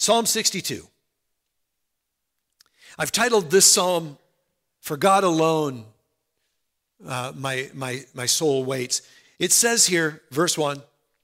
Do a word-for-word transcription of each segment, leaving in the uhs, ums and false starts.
Psalm sixty-two. I've titled this psalm, For God Alone, uh, my, my, my soul waits. It says here, verse one,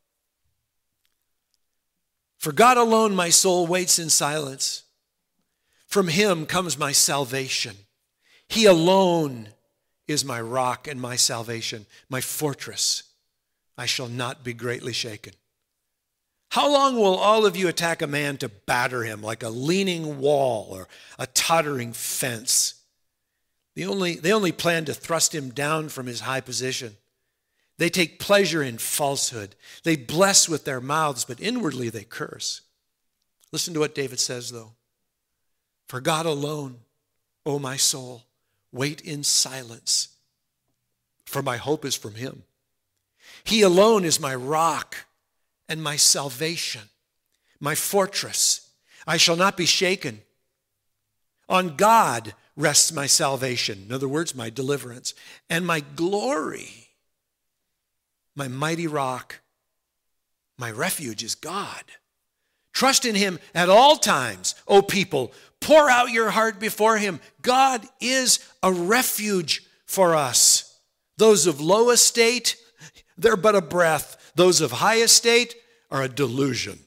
For God alone my soul waits in silence. From him comes my salvation. He alone is my rock and my salvation, my fortress. I shall not be greatly shaken. How long will all of you attack a man to batter him like a leaning wall or a tottering fence? They only, they only plan to thrust him down from his high position. They take pleasure in falsehood. They bless with their mouths, but inwardly they curse. Listen to what David says, though. For God alone, O my soul, wait in silence, for my hope is from him. He alone is my rock and my salvation, my fortress. I shall not be shaken. On God rests my salvation, in other words, my deliverance, and my glory. My mighty rock, my refuge is God. Trust in him at all times, O people. Pour out your heart before him. God is a refuge for us. Those of low estate, they're but a breath. Those of high estate are a delusion.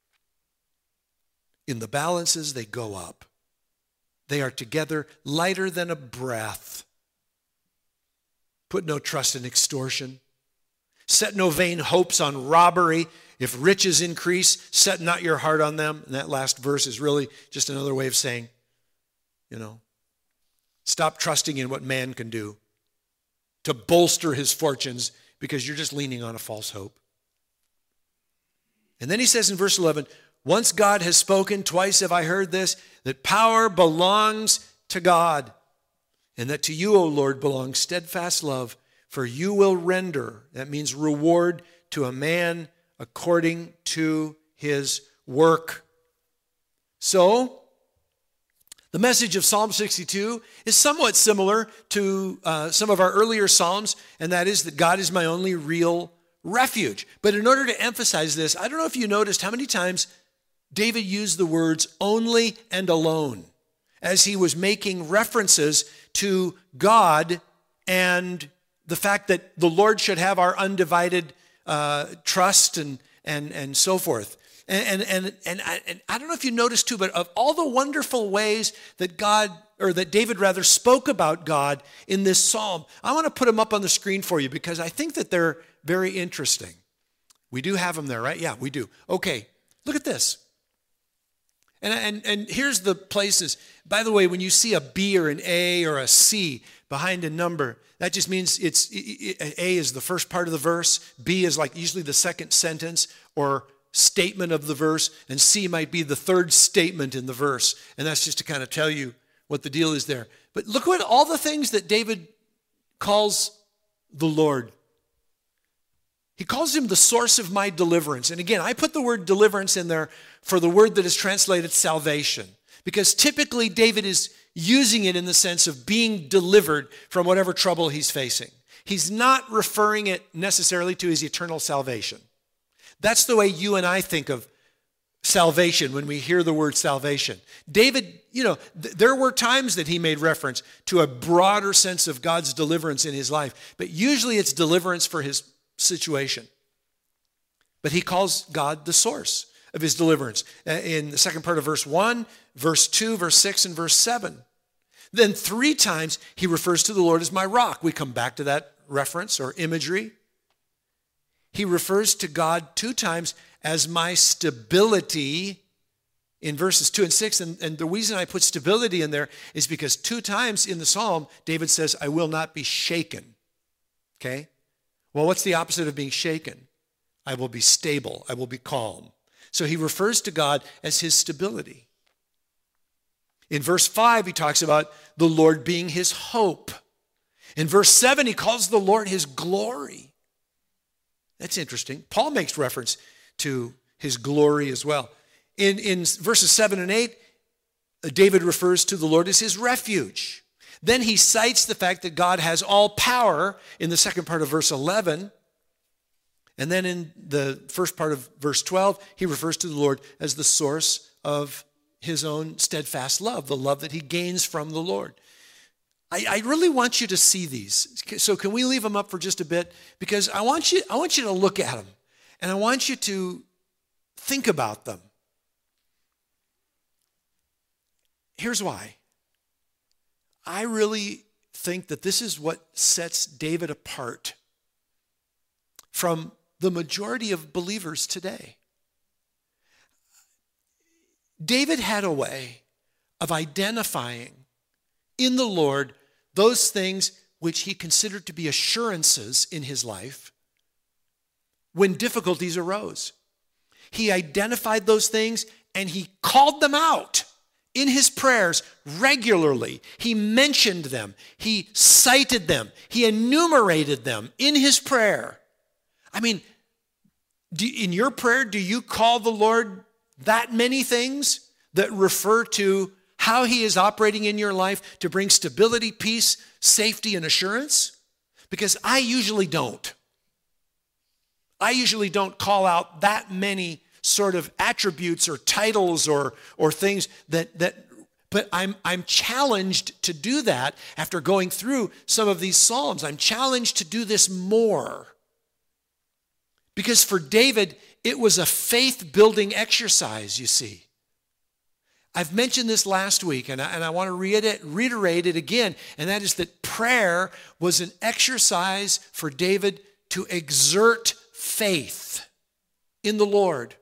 In the balances, they go up. They are together lighter than a breath. Put no trust in extortion. Set no vain hopes on robbery. If riches increase, set not your heart on them. And that last verse is really just another way of saying, you know, stop trusting in what man can do to bolster his fortunes because you're just leaning on a false hope. And then he says in verse eleven, once God has spoken, twice have I heard this, that power belongs to God, and that to you, O Lord, belongs steadfast love. For you will render, that means reward, to a man according to his work. So, the message of Psalm sixty-two is somewhat similar to uh, some of our earlier Psalms, and that is that God is my only real refuge. But in order to emphasize this, I don't know if you noticed how many times David used the words only and alone as he was making references to God and the fact that the Lord should have our undivided uh, trust and and and so forth. And and and and I, and I don't know if you noticed too, but of all the wonderful ways that God, or that David rather, spoke about God in this psalm, I want to put them up on the screen for you because I think that they're very interesting. We do have them there, right? Yeah, we do. Okay, look at this. And, and, and here's the places. By the way, when you see a B or an A or a C behind a number, that just means it's A is the first part of the verse, B is like usually the second sentence or statement of the verse, and C might be the third statement in the verse. And that's just to kind of tell you what the deal is there. But look at all the things that David calls the Lord. He calls him the source of my deliverance. And again, I put the word deliverance in there for the word that is translated salvation, because typically David is using it in the sense of being delivered from whatever trouble he's facing. He's not referring it necessarily to his eternal salvation. That's the way you and I think of salvation when we hear the word salvation. David, you know, th- there were times that he made reference to a broader sense of God's deliverance in his life, but usually it's deliverance for his situation. But he calls God the source of his deliverance. In the second part of verse one, verse two, verse six, and verse seven. Then three times he refers to the Lord as my rock. We come back to that reference or imagery. He refers to God two times as my stability in verses two and six. And, and the reason I put stability in there is because two times in the psalm, David says, I will not be shaken. Okay? Well, what's the opposite of being shaken? I will be stable. I will be calm. So he refers to God as his stability. In verse five, he talks about the Lord being his hope. In verse seven, he calls the Lord his glory. That's interesting. Paul makes reference to his glory as well. In, in verses seven and eight, David refers to the Lord as his refuge. Then he cites the fact that God has all power in the second part of verse eleven. And then in the first part of verse twelve, he refers to the Lord as the source of his own steadfast love, the love that he gains from the Lord. I, I really want you to see these. So can we leave them up for just a bit? Because I want you, I want you to look at them, and I want you to think about them. Here's why. I really think that this is what sets David apart from the majority of believers today. David had a way of identifying in the Lord those things which he considered to be assurances in his life when difficulties arose. He identified those things and he called them out in his prayers regularly. He mentioned them. He cited them. He enumerated them in his prayer. I mean, do, in your prayer, do you call the Lord that many things that refer to how he is operating in your life to bring stability, peace, safety, and assurance? Because I usually don't. I usually don't call out that many sort of attributes or titles or or things that that but I'm I'm challenged to do that after going through some of these Psalms. I'm challenged to do this more. Because for David, it was a faith-building exercise, you see. I've mentioned this last week, and I, and I want to reiterate, reiterate it again, and that is that prayer was an exercise for David to exert faith in the Lord.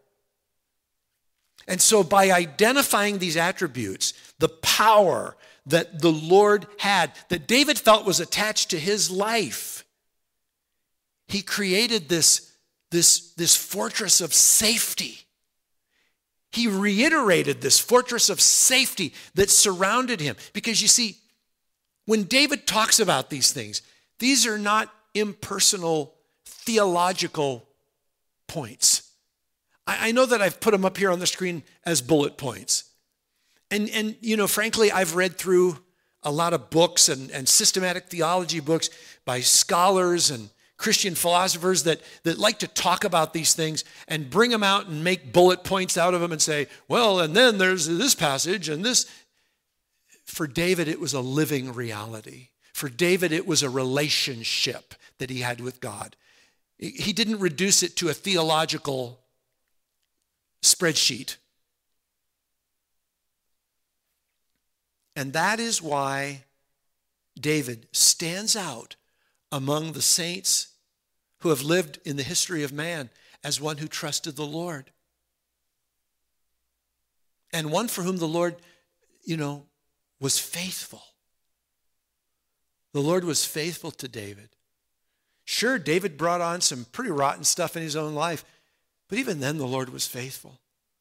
And so by identifying these attributes, the power that the Lord had, that David felt was attached to his life, he created this This, this fortress of safety. He reiterated this fortress of safety that surrounded him. Because you see, when David talks about these things, these are not impersonal theological points. I, I know that I've put them up here on the screen as bullet points. And, and you know, frankly, I've read through a lot of books and, and systematic theology books by scholars and Christian philosophers that, that like to talk about these things and bring them out and make bullet points out of them and say, well, and then there's this passage and this. For David, it was a living reality. For David, it was a relationship that he had with God. He didn't reduce it to a theological spreadsheet. And that is why David stands out among the saints who have lived in the history of man as one who trusted the Lord. And one for whom the Lord, you know, was faithful. The Lord was faithful to David. Sure, David brought on some pretty rotten stuff in his own life, but even then the Lord was faithful.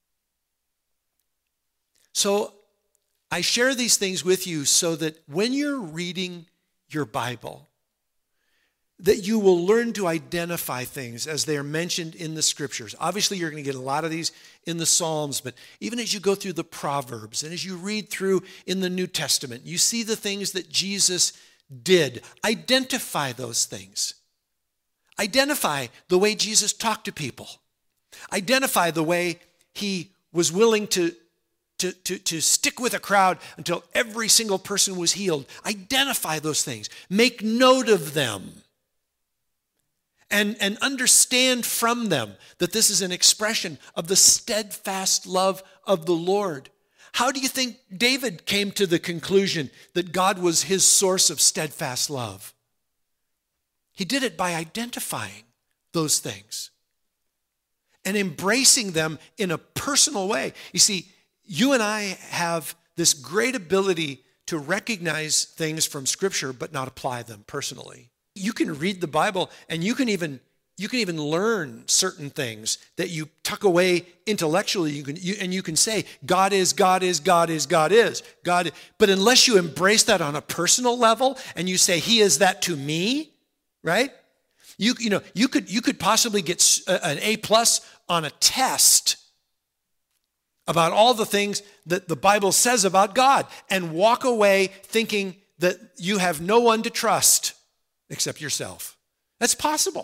So I share these things with you so that when you're reading your Bible, that you will learn to identify things as they are mentioned in the scriptures. Obviously, you're going to get a lot of these in the Psalms, but even as you go through the Proverbs and as you read through in the New Testament, you see the things that Jesus did. Identify those things. Identify the way Jesus talked to people. Identify the way he was willing to, to, to, to stick with a crowd until every single person was healed. Identify those things. Make note of them. And, and understand from them that this is an expression of the steadfast love of the Lord. How do you think David came to the conclusion that God was his source of steadfast love? He did it by identifying those things and embracing them in a personal way. You see, you and I have this great ability to recognize things from Scripture but not apply them personally. You can read the Bible and you can even you can even learn certain things that you tuck away intellectually. You can you, and you can say God is, God is, God is, God is, God. But unless you embrace that on a personal level and you say He is that to me, right? You you know you could you could possibly get an A plus on a test about all the things that the Bible says about God and walk away thinking that you have no one to trust except yourself. That's possible.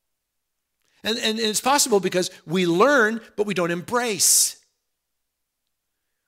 And, and it's possible because we learn, but we don't embrace.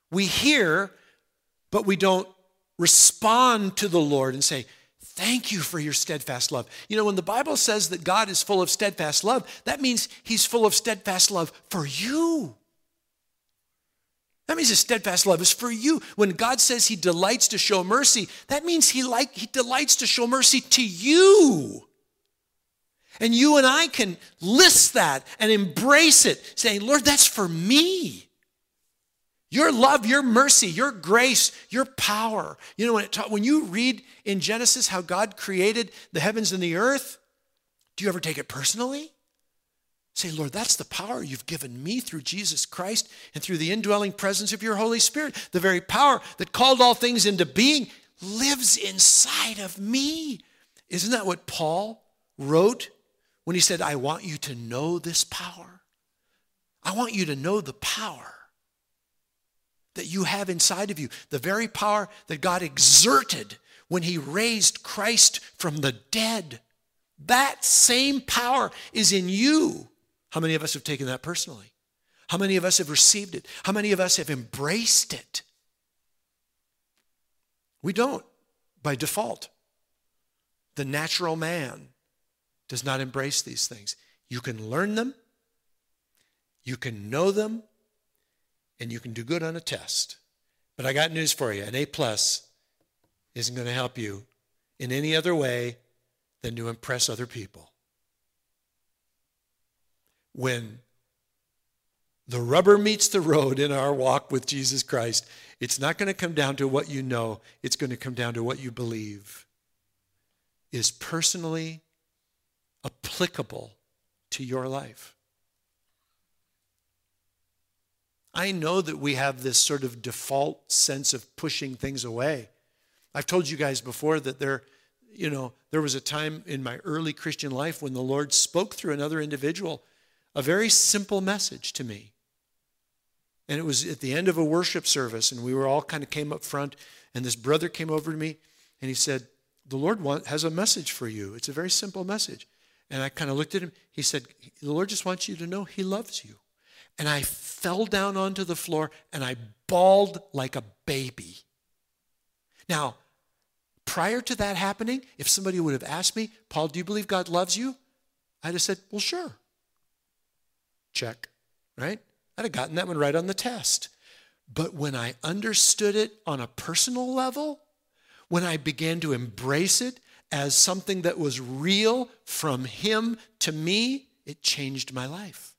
We hear, but we don't respond to the Lord and say, thank you for your steadfast love. You know, when the Bible says that God is full of steadfast love, that means he's full of steadfast love for you. That means his steadfast love is for you. When God says he delights to show mercy, that means he like he delights to show mercy to you. And you and I can list that and embrace it, saying, Lord, that's for me. Your love, your mercy, your grace, your power. You know, when, it ta- when you read in Genesis how God created the heavens and the earth, do you ever take it personally? Say, Lord, that's the power you've given me through Jesus Christ and through the indwelling presence of your Holy Spirit. The very power that called all things into being lives inside of me. Isn't that what Paul wrote when he said, I want you to know this power? I want you to know the power that you have inside of you, the very power that God exerted when he raised Christ from the dead. That same power is in you. How many of us have taken that personally? How many of us have received it? How many of us have embraced it? We don't, by default. The natural man does not embrace these things. You can learn them, you can know them, and you can do good on a test. But I got news for you. An A plus isn't going to help you in any other way than to impress other people. When the rubber meets the road in our walk with Jesus Christ, it's not going to come down to what you know. It's going to come down to what you believe is personally applicable to your life. I know that we have this sort of default sense of pushing things away. I've told you guys before that there, you know, there was a time in my early Christian life when the Lord spoke through another individual a very simple message to me. And it was at the end of a worship service, and we were all kind of came up front, and this brother came over to me, and he said, the Lord want, has a message for you. It's a very simple message. And I kind of looked at him. He said, the Lord just wants you to know he loves you. And I fell down onto the floor, and I bawled like a baby. Now, prior to that happening, if somebody would have asked me, Paul, do you believe God loves you? I'd have said, well, sure. Check, right? I'd have gotten that one right on the test. But when I understood it on a personal level, when I began to embrace it as something that was real from him to me, it changed my life.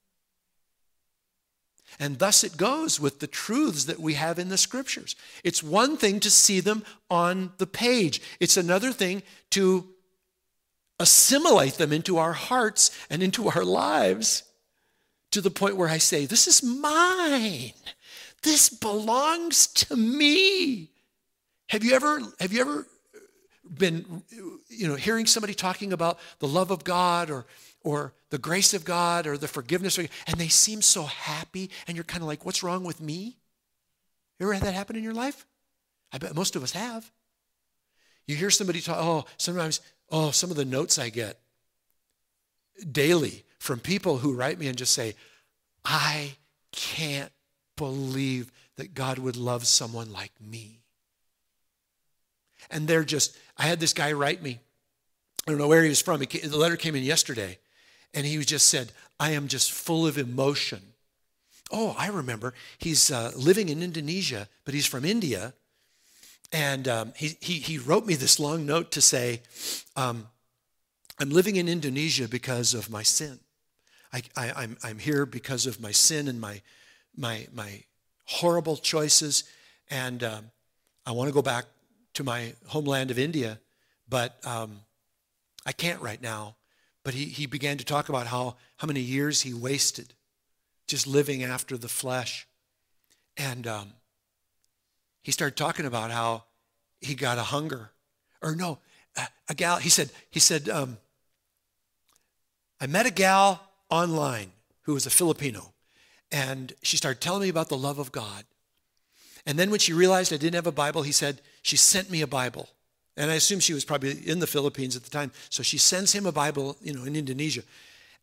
And thus it goes with the truths that we have in the scriptures. It's one thing to see them on the page. It's another thing to assimilate them into our hearts and into our lives to the point where I say, this is mine. This belongs to me. Have you ever, have you ever been, you know, hearing somebody talking about the love of God or or the grace of God or the forgiveness of God, and they seem so happy, and you're kind of like, what's wrong with me? You ever had that happen in your life? I bet most of us have. You hear somebody talk, oh, sometimes, oh, some of the notes I get daily from people who write me and just say, I can't believe that God would love someone like me. And they're just, I had this guy write me. I don't know where he was from. He came, the letter came in yesterday. And he just said, I am just full of emotion. Oh, I remember. He's uh, living in Indonesia, but he's from India. And um, he, he, he wrote me this long note to say, um, I'm living in Indonesia because of my sin. I, I, I'm, I'm here because of my sin and my, my, my horrible choices. And um, I want to go back to my homeland of India, but um, I can't right now. But he, he began to talk about how, how many years he wasted just living after the flesh. And um, he started talking about how he got a hunger. Or no, a, a gal, he said, he said, um, I met a gal online who was a Filipino. And she started telling me about the love of God. And then when she realized I didn't have a Bible, he said, she sent me a Bible. And I assume she was probably in the Philippines at the time. So she sends him a Bible, you know, in Indonesia.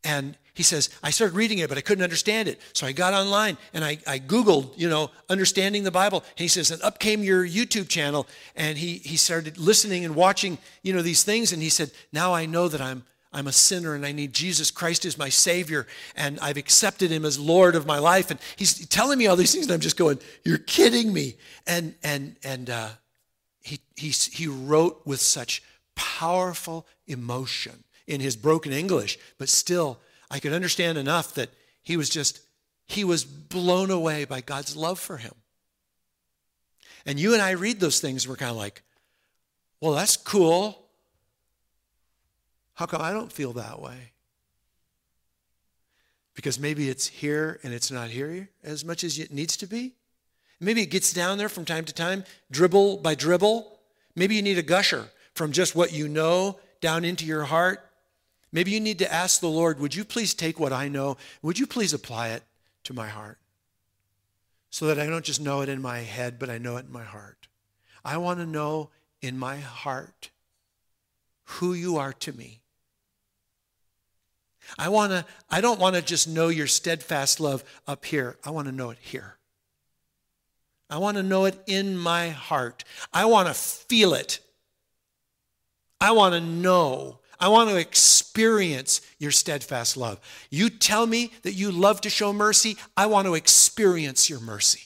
And he says, I started reading it, but I couldn't understand it. So I got online and I, I Googled, you know, understanding the Bible. And he says, and up came your YouTube channel. And he he started listening and watching, you know, these things. And he said, now I know that I'm I'm a sinner and I need Jesus Christ as my Savior. And I've accepted him as Lord of my life. And he's telling me all these things. And I'm just going, you're kidding me. And and and uh, he he he wrote with such powerful emotion in his broken English, but still I could understand enough that he was just, he was blown away by God's love for him. And you and I read those things, we're kind of like, well, that's cool. How come I don't feel that way? Because maybe it's here and it's not here as much as it needs to be. Maybe it gets down there from time to time, dribble by dribble. Maybe you need a gusher from just what you know down into your heart. Maybe you need to ask the Lord, would you please take what I know, would you please apply it to my heart? So that I don't just know it in my head, but I know it in my heart. I want to know in my heart who you are to me. I want to, I don't want to just know your steadfast love up here. I want to know it here. I want to know it in my heart. I want to feel it. I want to know. I want to experience your steadfast love. You tell me that you love to show mercy. I want to experience your mercy.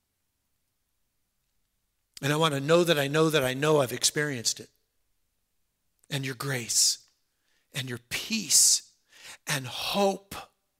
And I want to know that I know that I know I've experienced it. And your grace and your peace and hope.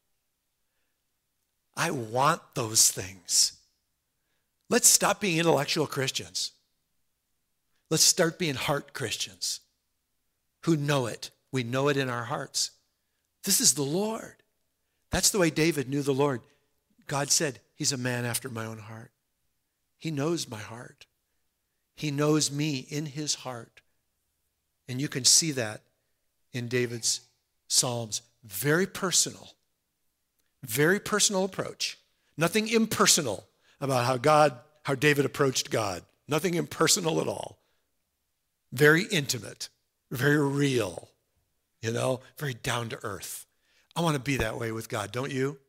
I want those things. Let's stop being intellectual Christians. Let's start being heart Christians who know it. We know it in our hearts. This is the Lord. That's the way David knew the Lord. God said, he's a man after my own heart. He knows my heart. He knows me in his heart. And you can see that in David's Psalms. Very personal. Very personal approach. Nothing impersonal about how God, how David approached God. Nothing impersonal at all. Very intimate. Very real. You know, very down to earth. I want to be that way with God, don't you?